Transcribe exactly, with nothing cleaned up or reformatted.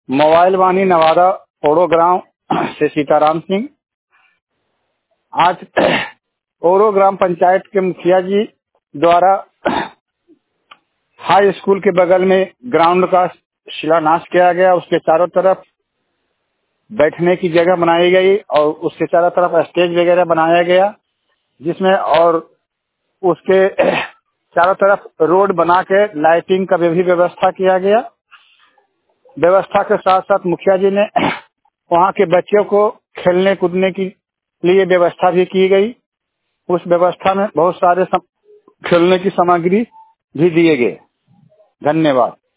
Mobile वानी नवादा ओरो ग्राम से सीताराम सिंह। आज ओरो ग्राम पंचायत के मुखिया जी द्वारा हाई स्कूल के बगल में ग्राउंड का शिलान्यास किया गया। उसके चारों तरफ बैठने की जगह बनाई गई और उसके चारों तरफ स्टेज वगैरह बनाया गया, जिसमें और उसके चारों तरफ रोड बना के लाइटिंग का भी व्यवस्था किया गया। व्यवस्था के साथ साथ मुखिया जी ने वहाँ के बच्चों को खेलने कूदने के लिए व्यवस्था भी की गई। उस व्यवस्था में बहुत सारे सम, खेलने की सामग्री भी दिए गए। धन्यवाद।